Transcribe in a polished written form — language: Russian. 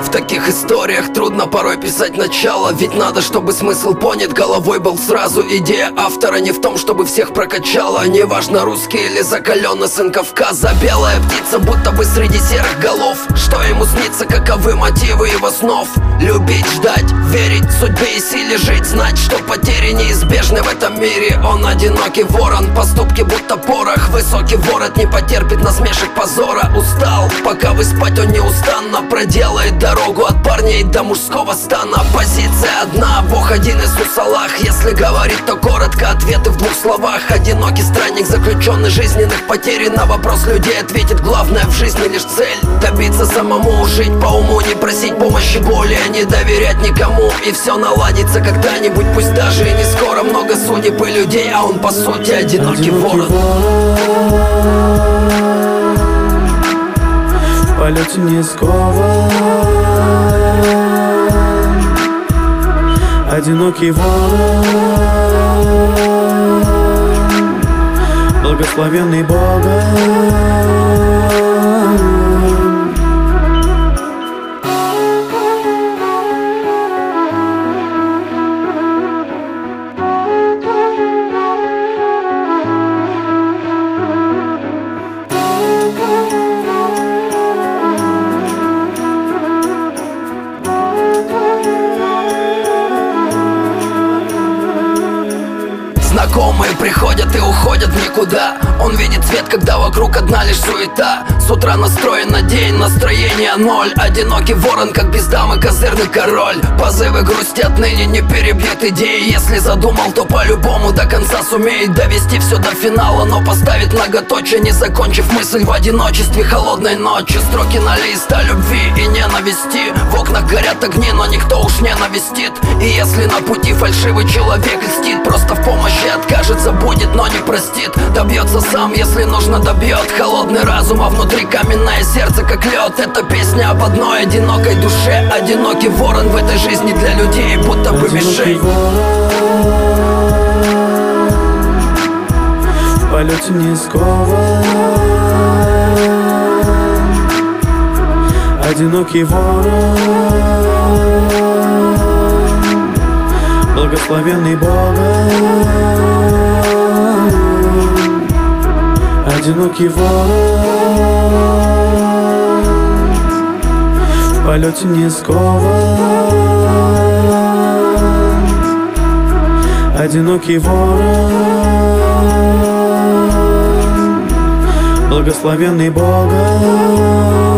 В таких историях трудно порой писать начало, ведь надо, чтобы смысл понят головой был сразу. Идея автора не в том, чтобы всех прокачала. Неважно, русский или закаленный сын Кавказа. Белая птица будто бы среди серых голов. Что ему снится, каковы мотивы его снов? Любить, ждать, верить судьбе и силе жить. Знать, что потери неизбежны в этом мире. Он одинокий ворон, поступки будто порох. Высокий ворот не потерпит насмешек позора. Устал, пока вы спать он неустанно проделает дорогу от парней до мужского стана. Позиция одна, Бог один Иисус Аллах. Если говорить, то коротко, ответы в двух словах. Одинокий странник, заключенный жизненных потерь. И на вопрос людей ответит: главное в жизни лишь цель. Добиться самому, жить по уму, не просить помощи, более не доверять никому. И все наладится когда-нибудь, пусть даже и не скоро. Много судеб и людей, а он по сути одинокий ворон. В полете не скован, одинокий ворон, благословенный Богом. Знакомые приходят и уходят в никуда. Он видит свет, когда вокруг одна лишь суета. С утра настроен на день, настроение ноль. Одинокий ворон, как без дамы козырный король. Позывы грусти отныне не перебьет идеи. Если задумал, то по-любому до конца сумеет довести все до финала, но поставит многоточие, не закончив мысль в одиночестве холодной ночью. Строки на лист о любви и ненависти. В окнах горят огни, но никто уж не навестит. И если на пути фальшивый человек льстит, просто в помощи откажется, будет, но не простит. Добьется сам, если нужно добьет. Холодный разум, а внутри каменное сердце, как лед. Это песня об одной одинокой душе. Одинокий ворон в этой жизни для людей будто бы мишень. В полете не скован, одинокий ворон, благословенный Богом. Одинокий ворон, в полете не скован, одинокий ворон, благословенный Богом.